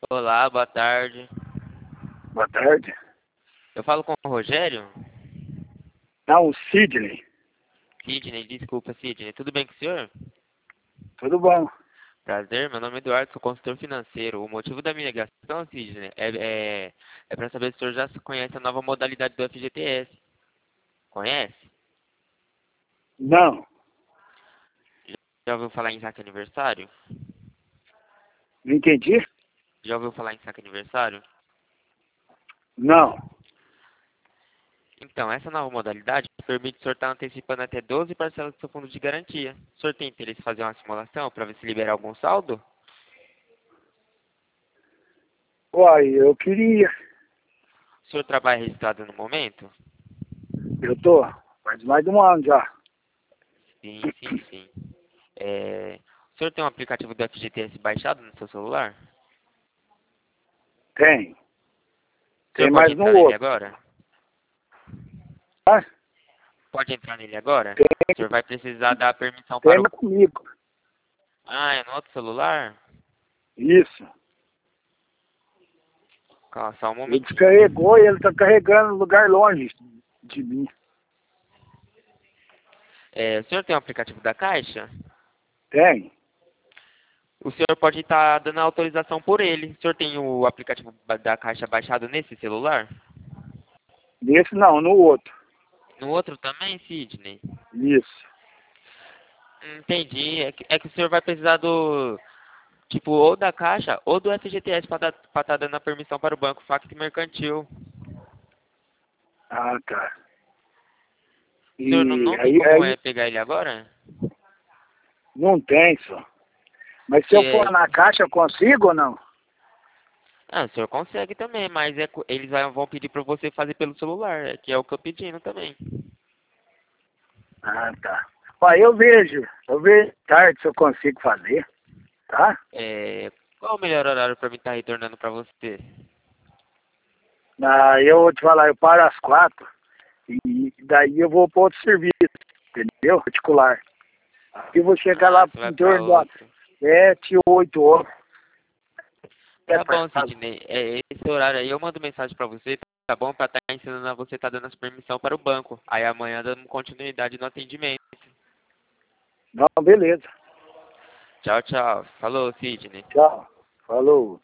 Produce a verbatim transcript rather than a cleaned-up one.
Olá, boa tarde. Boa tarde. Eu falo com o Rogério? Não, Sidney. Sidney, desculpa, Sidney. Tudo bem com o senhor? Tudo bom? Prazer, meu nome é Eduardo, sou consultor financeiro. O motivo da minha ligação, Sidney, é, é, é para saber se o senhor já conhece a nova modalidade do F G T S. Conhece? Não, Já ouviu falar em saque aniversário? não entendi? Já ouviu falar em saque aniversário? Não. Então, essa nova modalidade permite o senhor estar antecipando até doze parcelas do seu fundo de garantia. O senhor tem interesse em fazer uma simulação para ver se libera algum saldo? Uai, eu queria. O senhor trabalha registrado no momento? Eu tô. Faz mais de um ano já. Sim, sim, sim. É, o senhor tem um aplicativo do F G T S baixado no seu celular? Tem. O senhor Tem pode mais no entrar nele outro. agora? Ah, Pode entrar nele agora? O tem, senhor vai precisar dar permissão tem para o... mais comigo. Ah, é no outro celular? Isso. Calma, só um Ele momentinho. descarregou e ele tá carregando em lugar longe de mim. É, o senhor tem um aplicativo da Caixa? Tem. O senhor pode estar dando autorização por ele. O senhor tem o aplicativo ba- da Caixa baixado nesse celular? Nesse não, no outro. No outro também, Sidney? Isso. Entendi. É que, é que o senhor vai precisar do... Tipo, ou da Caixa ou do F G T S para estar dando a permissão para o banco Facto Mercantil. Ah, tá. O senhor não, E não tem aí, como aí é, pegar ele agora? não tem só. Mas se eu for Porque, na caixa, eu consigo ou não? ah, o senhor consegue também, mas é, co- eles vai- vão pedir para você fazer pelo celular, é, que é o que eu pedindo também. Ah, tá. Ó, eu vejo, eu vejo tarde se eu consigo fazer, tá? É, qual o melhor horário para mim estar retornando para você? Ah, eu vou te falar, eu paro às quatro e daí eu vou para outro serviço, entendeu? Particular. E vou chegar Ah, lá você vai em para torno das outro. sete, oito horas. É Tá pra bom, casa. Sidney, é, esse horário aí eu mando mensagem para você, tá bom? Para estar ensinando a você estar dando as permissão para o banco. Aí amanhã dando continuidade no atendimento. Não, beleza. Tchau, tchau. Falou, Sidney. Tchau. Falou.